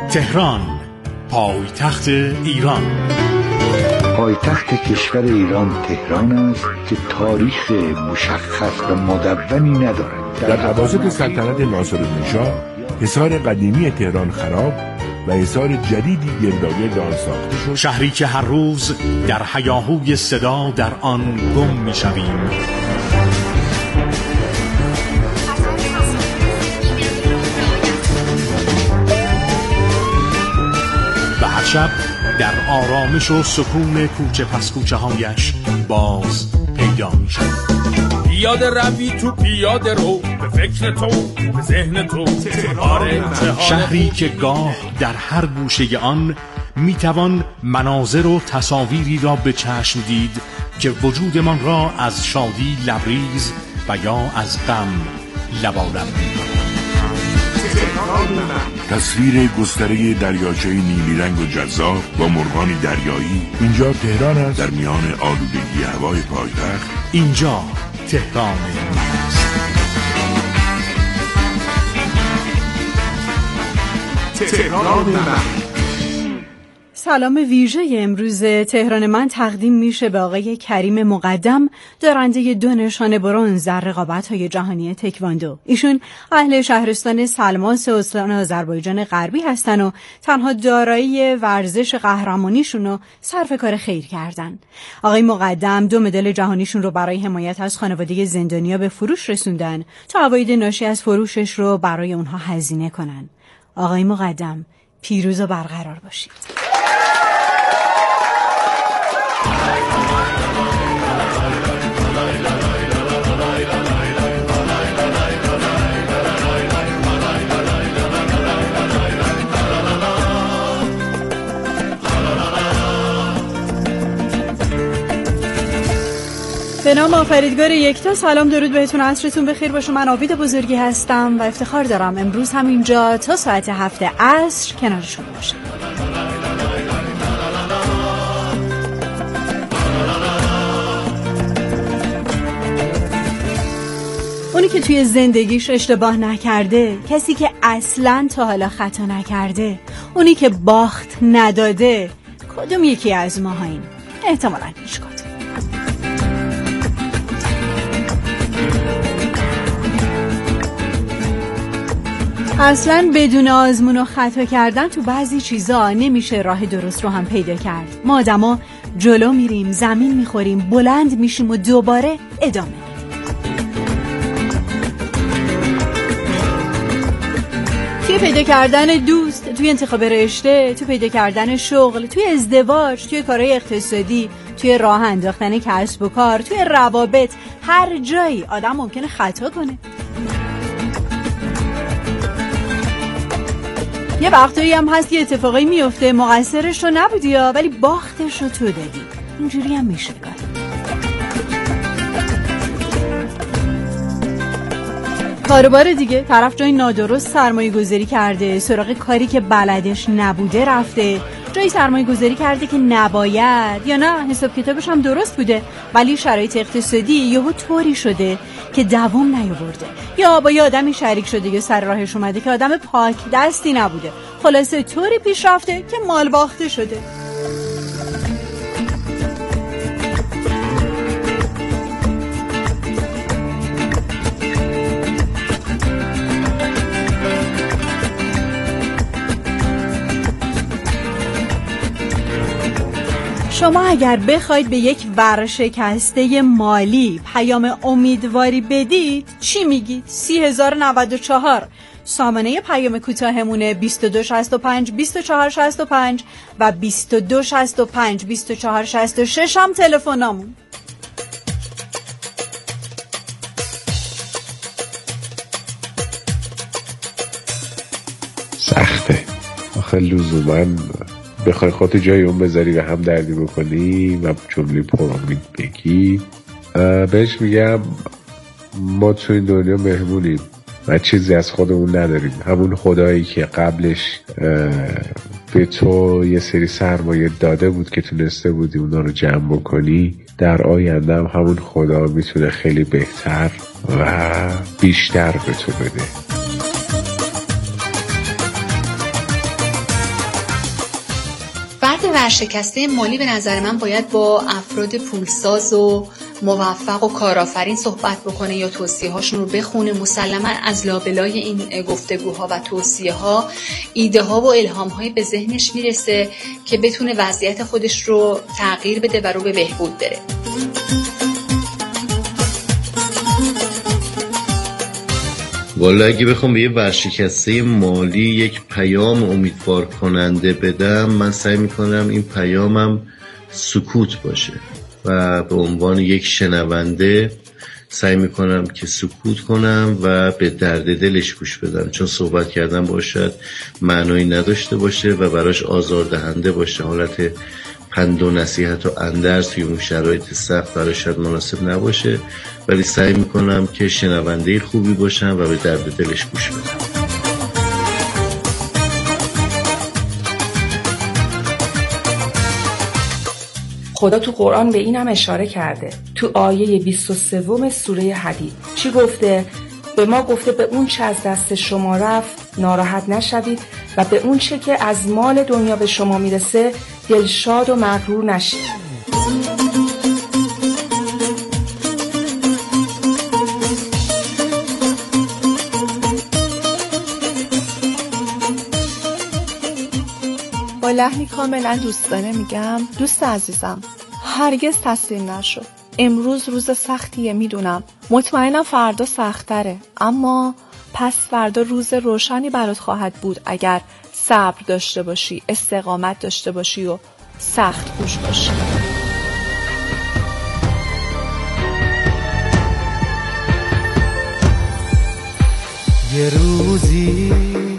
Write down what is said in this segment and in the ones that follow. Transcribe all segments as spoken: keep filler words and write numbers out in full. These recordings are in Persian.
تهران، پایتخت ایران. پایتخت کشور ایران تهران است که تاریخ مشخص و مدونی ندارد. در اواسط سلطنت ناصرالدین حصار قدیمی تهران خراب و حصار جدیدی گردآگرد آن ساخته شد. شهری که هر روز در هیاهوی صدا در آن گم می‌شویم. و هر شب در آرامش و سکون کوچه پس کوچه هایش باز پیدا می‌شود. پیاده روی تو پیاده رو، به فکر تو، به ذهن تو. شهری که گاه در هر گوشه آن میتوان مناظر و تصاویری را به چشم دید که وجودمان را از شادی لبریز و یا از غم لبالب می‌کند. تصویر گستره دریاچه نیلی رنگ و جذاب با مرغان دریایی. اینجا تهران است، در میان آلودگی هوای پایتخت. اینجا تهران من است. تهران من. سلام ویژه امروز تهران من تقدیم میشه به آقای کریم مقدم، دارنده دو نشان برنز در رقابت‌های جهانی تکواندو. ایشون اهل شهرستان سلماس استان آذربایجان غربی هستن و تنها دارایی ورزش قهرمانیشون رو صرف کار خیر کردن. آقای مقدم دو مدال جهانیشون رو برای حمایت از خانواده زندانیا به فروش رسوندن تا عواید ناشی از فروشش رو برای اونها هزینه کنن. آقای مقدم پیروز و برقرار باشید. به نام آفریدگار یکتا، سلام درود بهتون، عصرتون بخیر باشه. من عابد بزرگی هستم و افتخار دارم امروز همینجا تا ساعت هفت عصر کنار شما باشم. اونی که توی زندگیش اشتباه نکرده، کسی که اصلاً تا حالا خطا نکرده، اونی که باخت نداده، کدوم یکی از ما هاییم؟ احتمالاً هیچ کدوم. اصلاً بدون آزمون و خطا کردن تو بعضی چیزا نمیشه راه درست رو هم پیدا کرد. ما آدما جلو میریم، زمین میخوریم، بلند میشیم و دوباره ادامه میدیم. توی پیدا کردن دوست، توی انتخاب رشته، توی پیدا کردن شغل، توی ازدواج، توی کارهای اقتصادی، توی راه انداختن کسب و کار، توی روابط، هر جایی آدم ممکنه خطا کنه. یه وقتایی هم هست یه اتفاقی میفته مقصرش رو نبودی ها، ولی باختش رو تو دادی. اینجوری هم میشه کار. کاروبار دیگه، طرف جای نادرست سرمایه گذاری کرده، سراغ کاری که بلدش نبوده رفته، جایی سرمایه گذاری کرده که نباید، یا نه حساب کتابش هم درست بوده ولی شرایط اقتصادی یهو طوری شده که دوام نیاورده، یا با یه آدمی شریک شده یا سر راهش اومده که آدم پاک دستی نبوده، خلاصه طوری پیش رفته که مال باخته شده. شما اگر بخواید به یک ورشکسته مالی پیام امیدواری بدید چی میگید؟ سی هزار و نود و چهار سامانه پیام کوتاهمونه بیست و دو شصت و پنج بیست و چهار شصت و پنج و بیست و دو شصت و پنج بیست و چهار شصت و شش هم تلفنامون. سخته آخه لزوماً بخوای خودت جای اون بذاری و هم دردی بکنی و جمله پرامید بگی. بهش میگم ما تو این دنیا مهمونیم و چیزی از خودمون نداریم. همون خدایی که قبلش به تو یه سری سرمایه داده بود که تونسته بودی اونا رو جمع بکنی، در آینده هم همون خدا میتونه خیلی بهتر و بیشتر به تو بده. ورشکسته مالی به نظر من باید با افراد پولساز و موفق و کارآفرین صحبت بکنه یا توصیه هاشون رو بخونه. مسلما از لابلای این گفتگوها و توصیه ها ایده ها و الهام های به ذهنش میرسه که بتونه وضعیت خودش رو تغییر بده و رو به بهبود بره. والا اگه بخوام به یه ورشکسته مالی یک پیام امیدوار کننده بدم، من سعی میکنم این پیامم سکوت باشه و به عنوان یک شنونده سعی میکنم که سکوت کنم و به درد دلش گوش بدم، چون صحبت کردن باشد معنایی نداشته باشه و براش آزاردهنده باشه. حالت پند و نصیحت و اندرز توی اون شرایط سخت براش شاید مناسب نباشه، ولی سعی میکنم که شنونده خوبی باشم و به درد دلش گوش بدم. خدا تو قرآن به اینم اشاره کرده. تو آیه بیست و سه سوره حدید چی گفته؟ به ما گفته به اون چه از دست شما رفت ناراحت نشوید و به اون چه که از مال دنیا به شما میرسه دلشاد و مغرور نشید. با لحنی کاملا دوستانه میگم دوست عزیزم، هرگز تسلیم نشو. امروز روز سختیه میدونم، مطمئنم فردا سخت‌تره، اما پس فردا روز روشنی برات خواهد بود اگر صبر داشته باشی، استقامت داشته باشی و سخت کوش باشی. یه روزی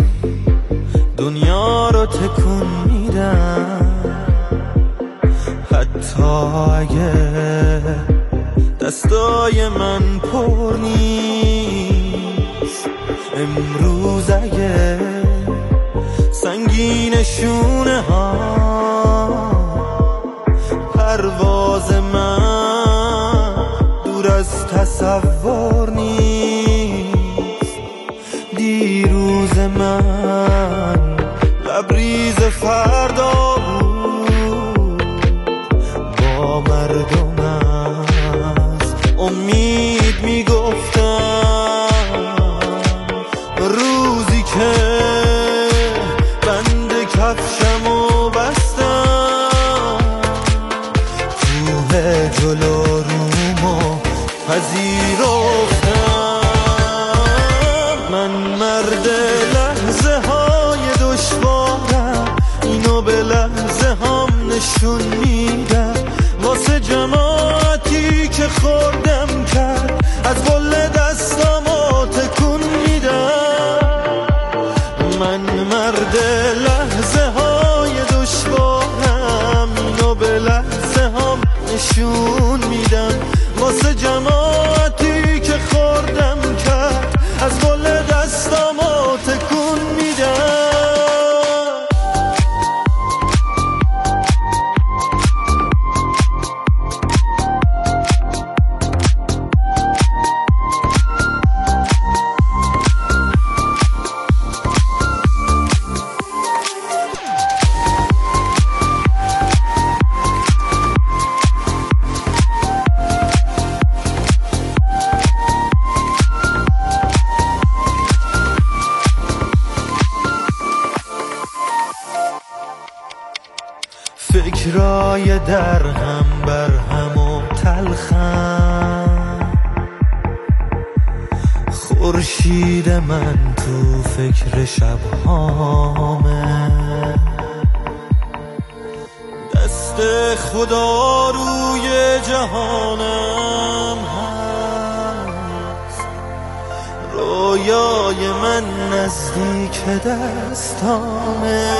دنیا رو تکون میدم، حتی اگه دستای من پر نیست. امروز اگه سنگین شونه ها پرواز من دور از تصور نیست. دیروز من لبریز فردا بود، با مردم از امید میگفتم. روزی که بند کفشمو بستم، کوه جلو رومو پذیرفتم. من مرد لحظه های دشوارم، اینو به لحظه هم نشون میدم. واسه جماعتی که خوردم کرد، از بل دستامو تکون میدم. من مرد لحظه های دشوارم، اینو به لحظه هم نشون میدم. واسه جماعتی که خوردم کرد، از بل دستامو تکون میدم. فکرای در هم بر هم و تلخم، خورشید من تو فکر شبهامه. دست خدا روی جهانم هست، رویای من نزدیک دستامه.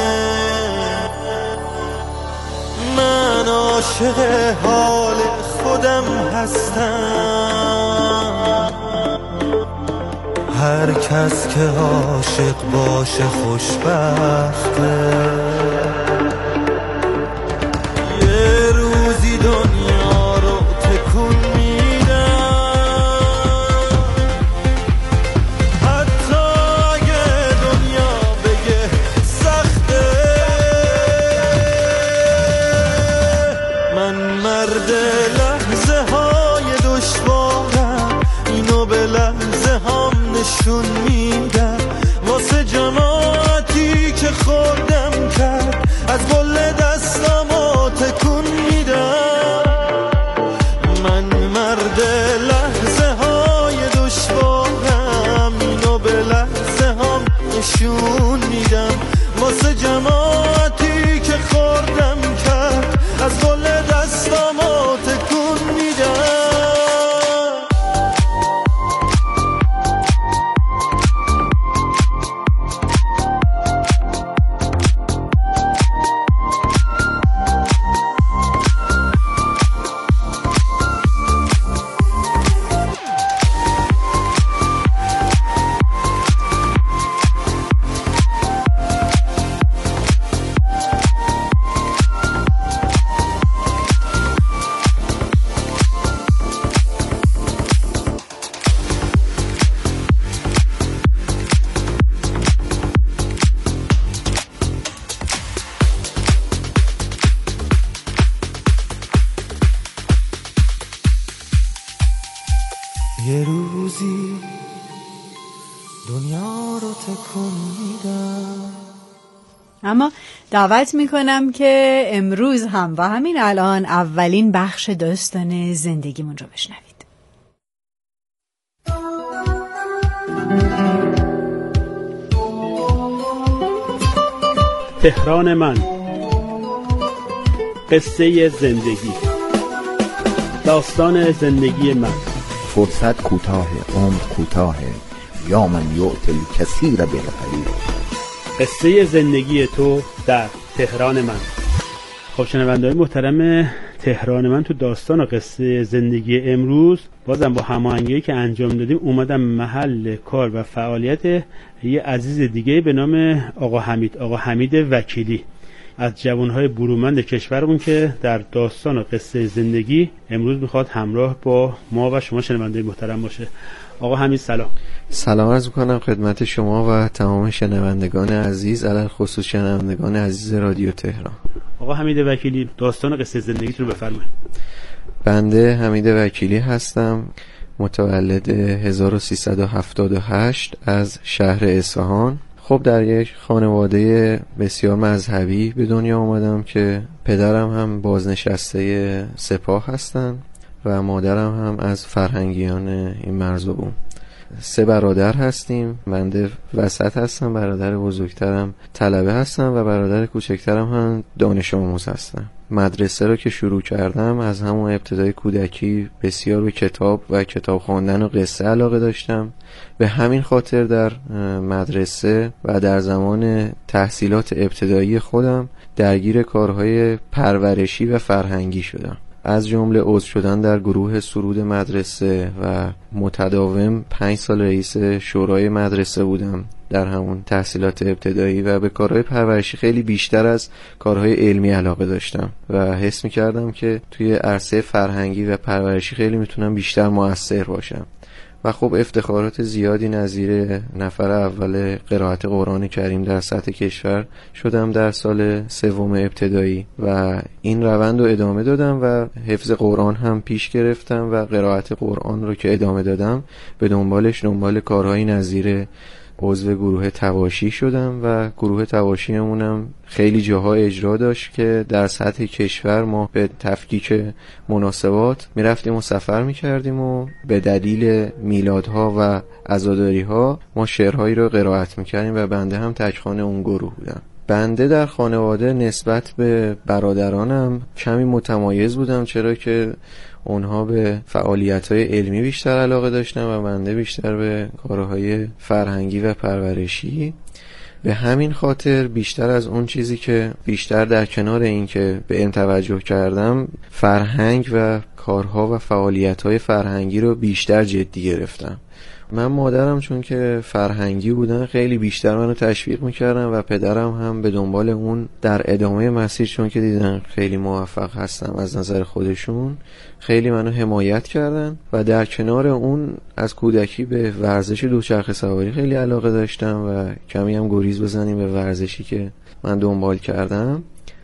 من عاشق حال خودم هستم، هر کس که عاشق باشه خوشبخته. یه روزی دنیا رو تکون میدم، حتی اگه دنیا بگه سخته. نشون میدم واسه جماعتی که خوردم کرد از گل دستامو تکون میدم من مرد لحظه های دشوارم اینو به لحظه هم نشون میدم واسه جماعتی که خوردم کرد از گل دستامو تکون میدم یه روزی دنیا رو تکون میدم. اما دعوت میکنم که امروز هم و همین الان اولین بخش داستان زندگیمون رو بشنوید. تهران من، قصه زندگی، داستان زندگی من. فرصت کوتاه، عمر کوتاه، یا من یعطی الکثیر بالقلیل. قصه زندگی تو در تهران من. خب شنونده‌های محترم، تهران من تو داستان و قصه زندگی امروز بازم با هماهنگی که انجام دادیم اومدم محل کار و فعالیت یه عزیز دیگه به نام آقا حمید آقا حمید وکیلی از جوانهای برومند کشورمون که در داستان و قصه زندگی امروز میخواد همراه با ما و شما شنونده محترم باشه. آقا حمید سلام. سلام عرض میکنم خدمت شما و تمام شنوندگان عزیز، علل خصوص شنوندگان عزیز رادیو تهران. آقا حمید وکیلی، داستان و قصه زندگیتون رو بفرمایید. بنده حمید وکیلی هستم، متولد هزار و سیصد و هفتاد و هشت از شهر اصفهان. خب در یک خانواده بسیار مذهبی به دنیا آمدم که پدرم هم بازنشسته سپاه هستن و مادرم هم از فرهنگیان این مرزبون. سه برادر هستیم، بنده وسط هستم، برادر بزرگترم طلبه هستم و برادر کوچکترم هم دانش آموز هستم. مدرسه رو که شروع کردم از همون ابتدای کودکی بسیار به کتاب و کتاب خواندن و قصه علاقه داشتم. به همین خاطر در مدرسه و در زمان تحصیلات ابتدایی خودم درگیر کارهای پرورشی و فرهنگی شدم، از جمله عضو شدن در گروه سرود مدرسه و متداوم پنج سال رئیس شورای مدرسه بودم در همون تحصیلات ابتدایی و به کارهای پرورشی خیلی بیشتر از کارهای علمی علاقه داشتم و حس می‌کردم که توی عرصه فرهنگی و پرورشی خیلی میتونم بیشتر مؤثر باشم و خب افتخارات زیادی نظیر نفر اول قرائت قرآن کریم در سطح کشور شدم در سال سوم ابتدایی و این روند رو ادامه دادم و حفظ قرآن هم پیش گرفتم و قرائت قرآن رو که ادامه دادم به دنبالش دنبال کارهای نظیر عضو گروه تواشی شدم و گروه تواشیمونم خیلی جاها اجرا داشت که در سطح کشور ما به تفکیک مناسبات میرفتیم و سفر میکردیم و به دلیل میلادها و عزاداری‌ها ما شعرهایی رو قرائت میکردیم و بنده هم تکخوان اون گروه بودم. بنده در خانواده نسبت به برادرانم کمی متمایز بودم، چرا که اونها به فعالیت‌های علمی بیشتر علاقه داشتن و بنده بیشتر به کارهای فرهنگی و پرورشی. به همین خاطر بیشتر از اون چیزی که بیشتر در کنار این که به این توجه کردم، فرهنگ و کارها و فعالیت‌های فرهنگی رو بیشتر جدی گرفتم. من مادرم چون که فرهنگی بودن خیلی بیشتر منو تشویق میکردن و پدرم هم به دنبال اون در ادامه مسیر، چون که دیدن خیلی موفق هستم از نظر خودشون، خیلی منو حمایت کردن و در کنار اون از کودکی به ورزش دوچرخه سواری خیلی علاقه داشتم و کمی هم گریز بزنیم به ورزشی که من دنبال کردم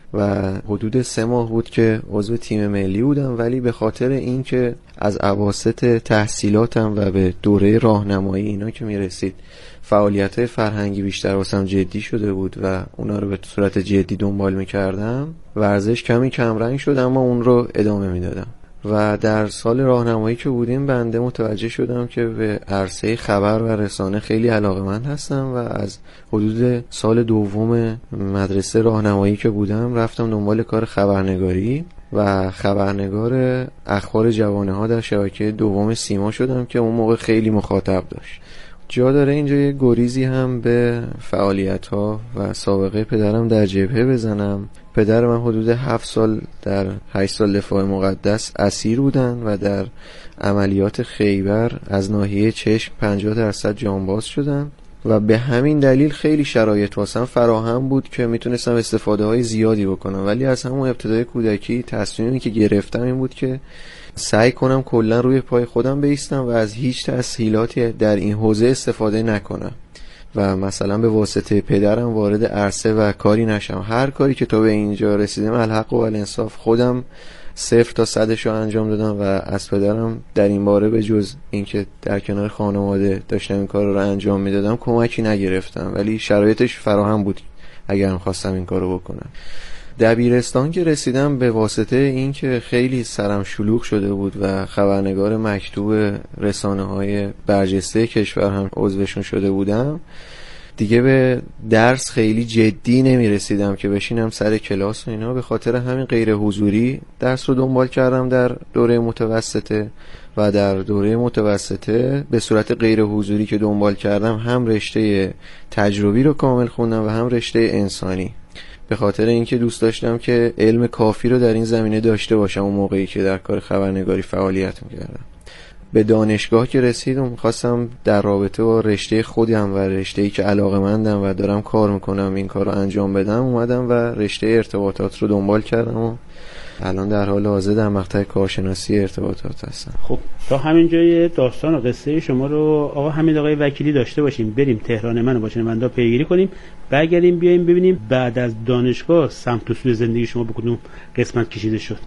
و حدود سه ماه بود که عضو تیم ملی بودم، ولی به خاطر اینکه از اواسط تحصیلاتم و به دوره راهنمایی اینا که میرسید فعالیت‌های فرهنگی بیشتر واسم جدی شده بود و اونا رو به صورت جدی دنبال می‌کردم، ورزش کمی کمرنگ شد اما اون رو ادامه میدادم. و در سال راهنمایی که بودیم بنده متوجه شدم که به عرصه خبر و رسانه خیلی علاقه‌مند هستم و از حدود سال دوم مدرسه راهنمایی که بودم رفتم دنبال کار خبرنگاری و خبرنگار اخبار جوانه ها در شبکه دوم سیما شدم که اون موقع خیلی مخاطب داشت. جا داره اینجا یه گریزی هم به فعالیت ها و سابقه پدرم در جبهه بزنم. پدر من حدود هفت سال در هشت سال دفاع مقدس اسیر بودن و در عملیات خیبر از ناحیه چشم پنجاه درصد جانباز شدن و به همین دلیل خیلی شرایط واسم فراهم بود که میتونستم استفاده های زیادی بکنم، ولی از همون ابتدای کودکی تصمیمی که گرفتم این بود که سعی کنم کلا روی پای خودم بایستم و از هیچ تسهیلاتی در این حوزه استفاده نکنم و مثلا به واسطه پدرم وارد عرصه و کاری نشم. هر کاری که تا به اینجا رسیدم الحق و الانصاف خودم صفر تا صدش رو انجام دادم و از پدرم در این باره به جز اینکه در کنار خانواده داشتم این کار رو انجام میدادم کمکی نگرفتم، ولی شرایطش فراهم بود اگر خواستم این کار رو بکنم. دبیرستان که رسیدم به واسطه اینکه خیلی سرم شلوغ شده بود و خبرنگار مکتوب رسانه های برجسته کشور هم عضوشون شده بودم، دیگه به درس خیلی جدی نمی رسیدم که بشینم سر کلاس و اینا. به خاطر همین غیر حضوری درس رو دنبال کردم در دوره متوسطه و در دوره متوسطه به صورت غیر حضوری که دنبال کردم هم رشته تجربی رو کامل خوندم و هم رشته انسانی، به خاطر اینکه دوست داشتم که علم کافی رو در این زمینه داشته باشم اون موقعی که در کار خبرنگاری فعالیت می‌کردم. به دانشگاه که رسیدم خواستم در رابطه با رشته خودم و رشته‌ای که علاقه‌مندم و دارم کار میکنم این کار رو انجام بدم اومدم و رشته ارتباطات رو دنبال کردم و الان در حال حاضر در مقطع کارشناسی ارتباطات هستم. خب تا همینجای داستان و قصه شما رو آقا حمید آقای وکیلی داشته باشیم، بریم تهران من رو با شنوندا پیگیری کنیم، برگردیم بیایم ببینیم بعد از دانشگاه سمت و سوی زندگی شما به کدوم قسمت کشیده شد.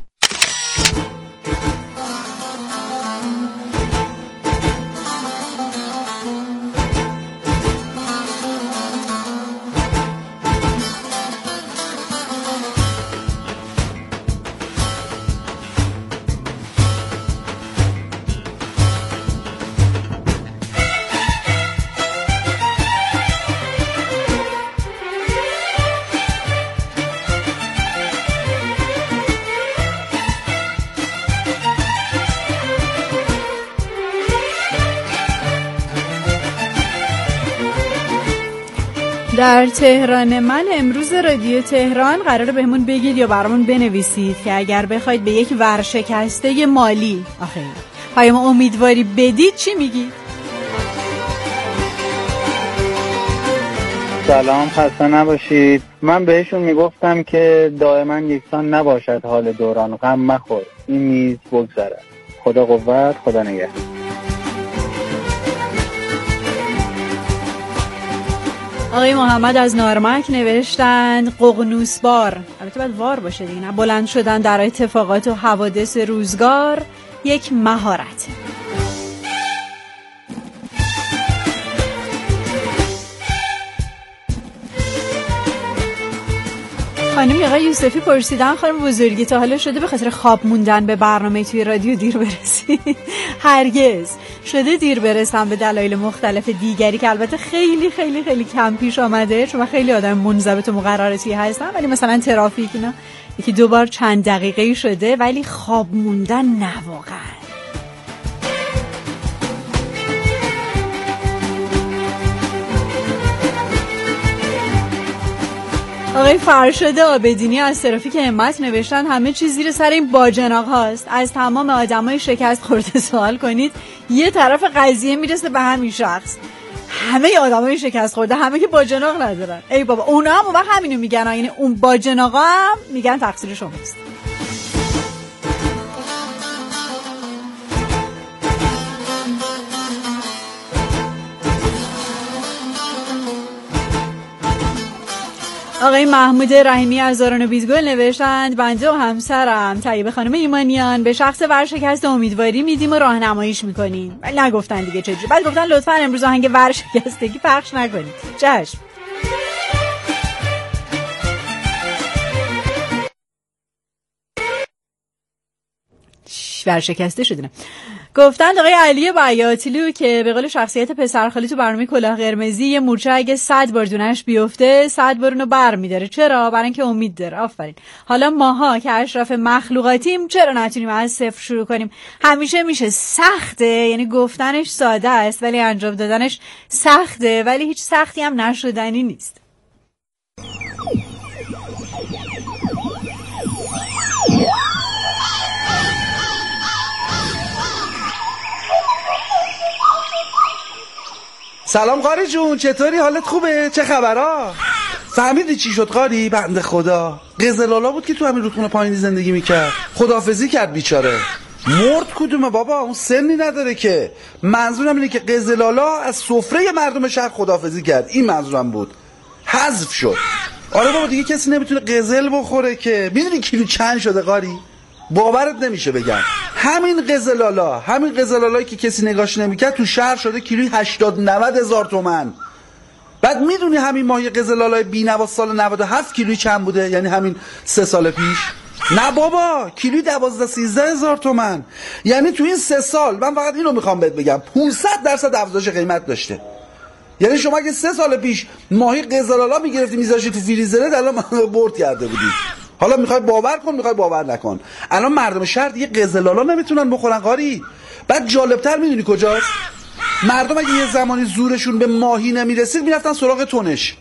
در تهران من امروز رادیو تهران قراره بهمون بگید یا برامون بنویسید که اگر بخواید به یک ورشکسته مالی آخه پیام امیدواری بدید چی میگید؟ سلام، خسته نباشید. من بهشون میگفتم که دائما یکسان نباشد حال دوران، غم مخور، این نیز بگذرد. خدا قوت، خدا نگهدار. آقای محمد از نارمک نوشتند ققنوسبار، البته باید وار باشه دیگه، نه بلند شدن در اتفاقات و حوادث روزگار یک مهارت. خانم آقای یوسفی پرسیدن خانم بزرگی تا حالا شده به خاطر خواب موندن به برنامه توی رادیو دیر برسی؟ هرگز. شده دیر برسم به دلایل مختلف دیگری که البته خیلی خیلی خیلی کم پیش آمده، چون خیلی آدم منضبط و مقرراتی هستم، ولی مثلا ترافیک اینا یکی دو بار چند دقیقه‌ای شده، ولی خواب موندن نه واقعا. آقای فرشاد آبدینی از ترافیک همت نوشتن همه چیز زیر سر این باجناق هاست. از تمام آدمای شکست خورده سوال کنید یه طرف قضیه میرسه به همین شخص. همه آدمای شکست خورده همه که باجناق ندارن. ای بابا اونا هم اون وقت همینو میگن، یعنی اون باجناقا هم میگن تقصیر شماست. آقای محمود رحیمی از زاران و بیزگل نوشتند بنده و همسرم طیبه خانم ایمانیان به شخص ورشکست امیدواری میدیم و راهنماییش میکنیم. ولی نگفتن دیگه چجوری. بعد گفتن لطفاً امروز آهنگ ورشکستگی پخش نکنید. چشم. ورشکسته شدیم. گفتند آقای علی بیاتلو که به قول شخصیت پسرخالی تو برنامه کلاه قرمزی یه مورچه اگه صد بار دونش بیفته صد بار اونو بر میداره. چرا؟ برای اینکه امید داره. آفرین. حالا ماها که اشرف مخلوقاتیم چرا نتونیم از صفر شروع کنیم؟ همیشه میشه. سخته، یعنی گفتنش ساده است ولی انجام دادنش سخته، ولی هیچ سختی هم نشدنی نیست. سلام قاری جون، چطوری؟ حالت خوبه؟ چه خبرها؟ فهمیدی چی شد قاری؟ بنده خدا قزلالا بود که تو همین رودخونه پایینی زندگی میکرد، خداحافظی کرد بیچاره. مرد کدومه بابا، اون سنی نداره که. منظورم اینه که قزلالا از سفره مردم شهر خداحافظی کرد، این منظورم بود. حذف شد. آره بابا دیگه کسی نمیتونه قزل بخوره که. میدونی کیلو چند شده قاری؟ باورت نمیشه بگم. همین قزلالا، همین قزلالایی که کسی نگاش نمیکرد تو شهر شده کیلوی هشتاد نود هزار تومن. بعد میدونی همین ماهی قزلالای بی‌نوا سال نود و هفت کیلوی چند بوده؟ یعنی همین سه سال پیش. نه بابا، کیلوی دوازده سیزده هزار تومن. یعنی تو این سه سال من فقط اینو میخوام بهت بگم پانصد درصد افزایش قیمت داشته. یعنی شما اگه سه سال پیش ماهی قزلالا میگرفتی میذاشتی تو فریزرت الان برد کرده بودی. حالا میخوای باور کن میخوای باور نکن، الان مردم شهر دیگه قزلالا نمیتونن بخورن قاری. بعد جالبتر میدونی کجاست؟ مردم اگه یه زمانی زورشون به ماهی نمیرسید میرفتن سراغ تونش.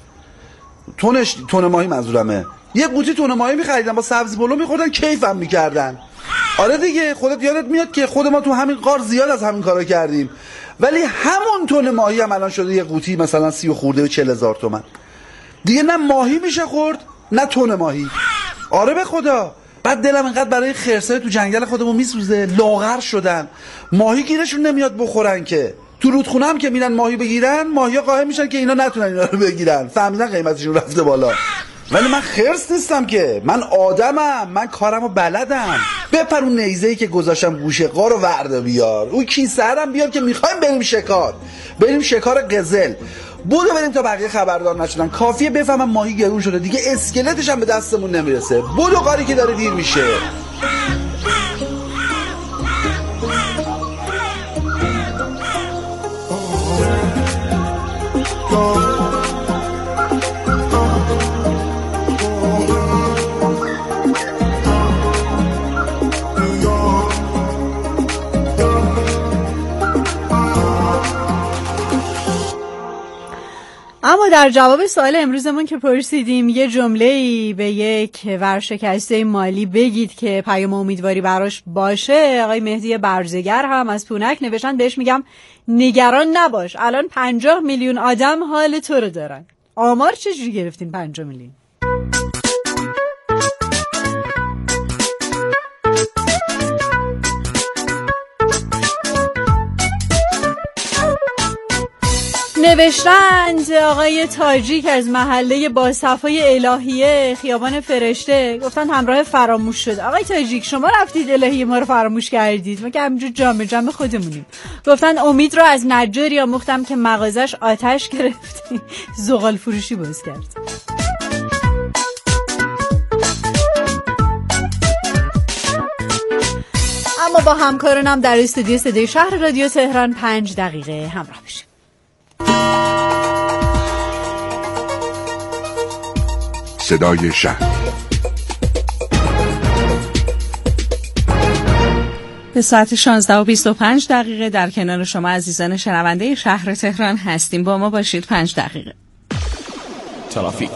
تونش تون ماهی منظورمه. یه قوطی تون ماهی میخریدن با سبزی پلو میخوردن، کیفم میکردن. آره دیگه، خودت یادت میاد که خود ما تو همین قار زیاد از همین کارا کردیم. ولی همون تون ماهی هم الان شده یه قوطی مثلا سی و خورده و چهل هزار تومن. دیگه نه ماهی میشه خورد نه تون ماهی. آره به خدا. بعد دلم اینقدر برای خرسای تو جنگل خودمون میسوزه، لاغر شدن، ماهی گیرشون نمیاد بخورن که. تو رودخونه هم که میرن ماهی بگیرن، ماهیا قایم میشن که اینا نتونن اینا رو بگیرن، فهمیدن قیمتشون رفته بالا. ولی من خرس نیستم که، من آدمم، من کارمو بلدم. بپر اون نیزه‌ای که گذاشتم گوشه قارو ورده بیار، اون کیسه‌رم بیار که میخوایم بریم شکار، بریم شکار قزل. بودو بریم تا بقیه خبردار نشدن. کافیه بفهمم ماهی گرون شده دیگه، اسکلتش هم به دستمون نمیرسه. بودو قاری که داره دیر میشه. اما در جواب سوال امروزمون که پرسیدیم یه جمله‌ای به یک ورشکسته مالی بگید که پیام امیدواری براش باشه، آقای مهدی برزگر هم از پونک نوشتن، بهش میگم نگران نباش، الان پنجاه میلیون آدم حال تو رو دارن. آمار چجوری گرفتین پنجاه میلیون؟ نوشتند آقای تاجیک از محله باصفای الهیه خیابان فرشته، گفتن همراه فراموش شد. آقای تاجیک شما رفتید الهیه ما رو فراموش کردید، ما که همینجور جامع جمع خودمونیم. گفتن امید رو از نجاری آموختم که مغازش آتش گرفت زغال فروشی باز کرد. اما با همکارانم در استودیو صدای شهر رادیو تهران پنج دقیقه همراه بشیم. صدای شهر به ساعت شانزده و بیست و پنج دقیقه در کنار شما عزیزان شنونده شهر تهران هستیم. با ما باشید پنج دقیقه. ترافیک.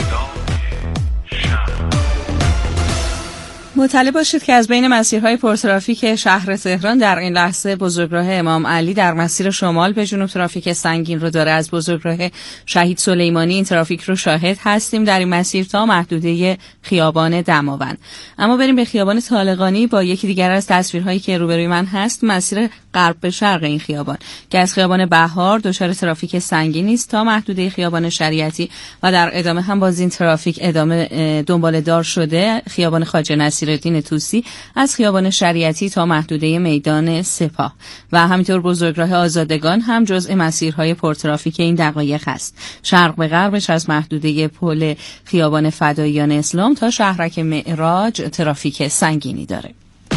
مطلع باشید که از بین مسیرهای پرترافیک شهر تهران در این لحظه بزرگراه امام علی در مسیر شمال به جنوب ترافیک سنگین رو داره. از بزرگراه شهید سلیمانی این ترافیک رو شاهد هستیم در این مسیر تا محدوده خیابان دماوند. اما بریم به خیابان طالقانی با یکی دیگر از تصویرهایی که روبروی من هست. مسیر غرب به شرق این خیابان که از خیابان بهار دچار ترافیک سنگینی است تا محدوده خیابان شریعتی و در ادامه هم باز این ترافیک ادامه دنبال دار شده خیابان خواجه نصیرالدین طوسی از خیابان شریعتی تا محدوده میدان سپاه و همینطور بزرگراه آزادگان هم جزء مسیرهای پرترافیک این دقایق است. شرق به غربش از محدوده پل خیابان فداییان اسلام تا شهرک معراج ترافیک سنگینی داره.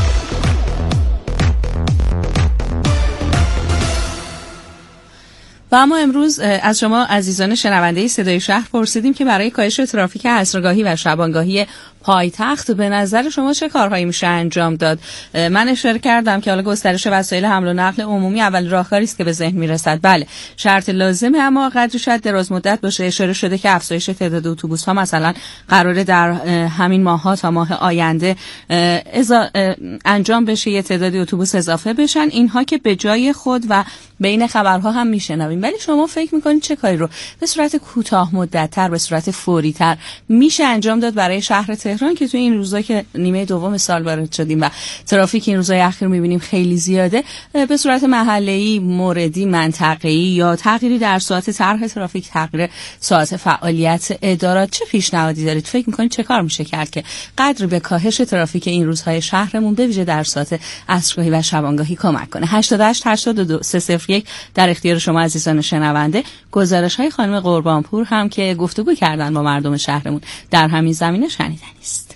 و اما امروز از شما عزیزان شنونده صدای شهر پرسیدیم که برای کاهش ترافیک عصرگاهی و شبانگاهی پایتخت به نظر شما چه کارهایی میشه انجام داد؟ من اشاره کردم که حالا گسترش وسایل حمل و نقل عمومی اول راهکاری است که به ذهن میرسد. بله شرط لازمه، اما قدری شاید دراز مدت باشه. اشاره شده که افزایش تعداد اتوبوس ها مثلا قراره در همین ماه‌ها تا ماه آینده انجام بشه، یه تعدادی اتوبوس اضافه بشن. اینها که به جای خود و بین خبرها هم میشنویم، ولی شما فکر میکنید چه کاری رو به صورت کوتاه مدت‌تر، به صورت فوری‌تر میشه انجام داد برای شهر تهران که تو این روزا که نیمه دوم سال وارد شدیم و ترافیک این روزای اخیر میبینیم خیلی زیاده، به صورت محله‌ای، موردی، منطقه‌ای یا تغییری در ساعت طرح ترافیک، تغییر ساعت فعالیت ادارات، چه پیشنهادی دارید؟ فکر میکنید چه کار میشه کرد که قدری به کاهش ترافیک این روزهای شهرمون به ویژه در ساعت عصرگاهی و شبانگاهی کمک کنه؟ هشتاد و هشت هشتاد و دو سه صفر یک در اختیار شما عزیزان شنونده. گزارش‌های خانم قربانپور هم که گفتگو کردن با مردم شهرمون در همین زمینه شنیدنی است.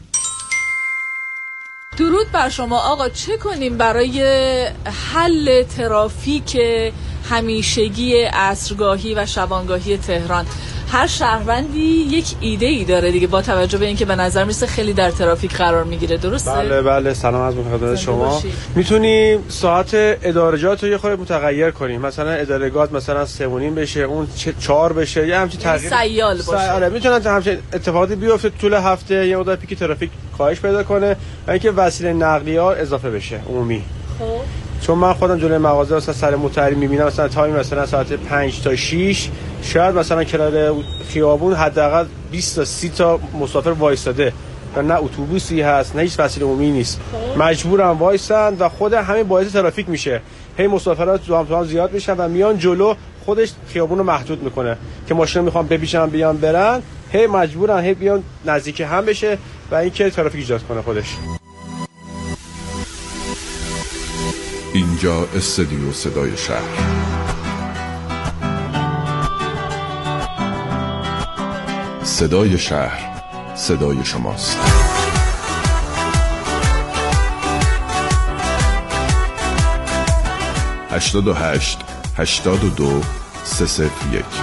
درود بر شما آقا. چه کنیم برای حل ترافیک همیشگی عصرگاهی و شبانگاهی تهران؟ هر شهروندی یک ایده ای داره دیگه، با توجه به اینکه به نظر میسه خیلی در ترافیک قرار میگیره. درسته؟ بله بله. سلام از خدمت شما. میتونیم ساعت ادارجات رو یه خورده متغیر کنیم، مثلا ادارگات مثلا سه و نیم بشه، اون چهار بشه، یه همچین تغییر سیال باشه. آره میتونن همچین اتفاقاتی بیفته طول هفته، یه مقدار پیک ترافیک کاهش پیدا کنه و اینکه وسیله نقلیه اضافه بشه عمومی. خب چون من خودم جلوی مغازه مثلا سر متحری میبینم مثلا تایم مثلا ساعت پنج تا شش، شاید مثلا کنار خیابون حداقل بیست تا سی تا مسافر وایساده و نه اتوبوسی هست نه هیچ وسیله عمومی نیست، مجبورن وایسن و خود همین باعث ترافیک میشه. هی مسافرات تو هم تو هم زیاد میشن و میان جلو، خودش خیابون رو محدود میکنه که ماشینا میخوان بپیشن بیان برن، هی مجبورن هی بیان نزدیک هم بشه و اینکه ترافیک ایجاد کنه خودش. اینجا استودیو صدای شهر. صدای شهر، صدای شماست. هشتاد و هشت هشتاد و دو سه صفر یک.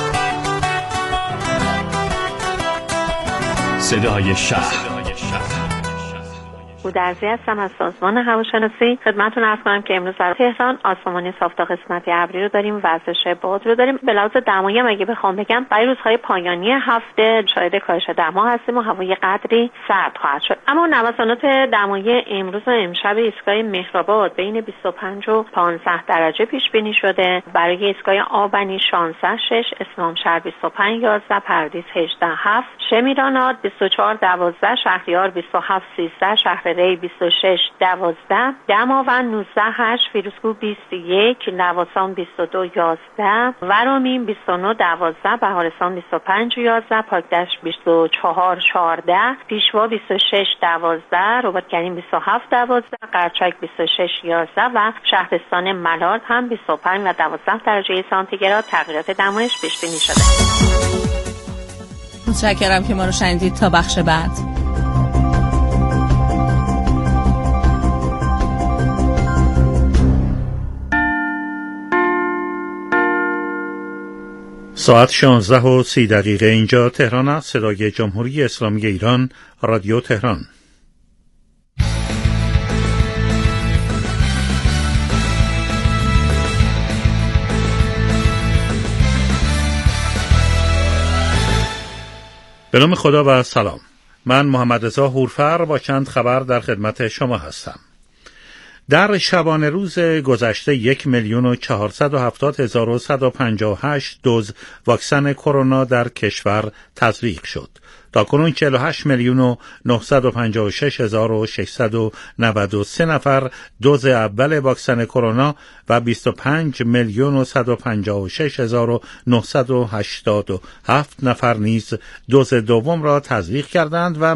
صدای شهر. گودرزی هستم از سازمان هواشناسی. خدمتتون عرض کنم که امروز در تهران آسمانی صاف تا قسمتی ابری رو داریم، وزش باد رو داریم. به لحاظ دمایی هم اگه بخوام بگم برای روزهای پایانی هفته شاهد کاهش دما هستیم و هوای قدری سرد خواهد شد. اما نوسانات دمایی امروز و امشب ایستگاه مهرآباد بین بیست و پنج و پانزده درجه پیش بینی شده. برای ایستگاه آبنی شانزده شش، اسلامشهر بیست و پنج یازده، پردیس هجده هفت، شمیرانات بیست و چهار دوازده، شهریار بیست و هفت سیزده، شهر ری بیست و شش دوازده، دماوند نوزده هشت، فیروزکوه بیست و یک، لواسان بیست و دو یازده، ورامین بیست و نه دوازده، بهارستان بیست و پنج یازده، پاکدشت بیست و چهار چهارده، پیشوا بیست و شش دوازده، رباط‌کریم بیست و هفت دوازده، قرچک بیست و شش یازده و شهرستان ملات هم بیست و پنج و دوازده درجه سانتیگراد تغییرات دمایش پیش بینی شده. متشکرم که ما رو شنیدید. تا بخش بعد ساعت شانزده و سی دقیقه اینجا تهران است. صدای جمهوری اسلامی ایران، رادیو تهران. به نام خدا و سلام. من محمد رضا هورفر با چند خبر در خدمت شما هستم. در شبانه روز گذشته یک میلیون و چهارصد و هفتاد هزار و صد و پنجاه و هشت دوز واکسن کرونا در کشور تزریق شد. تاکنون چهل و هشت میلیون و نهصد و پنجاه و شش هزار و ششصد و نود و سه نفر دوز اول واکسن کرونا و بیست و پنج میلیون و صد و پنجاه و شش هزار و نهصد و هشتاد و هفت نفر نیز دوز دوم را تزریق کردند و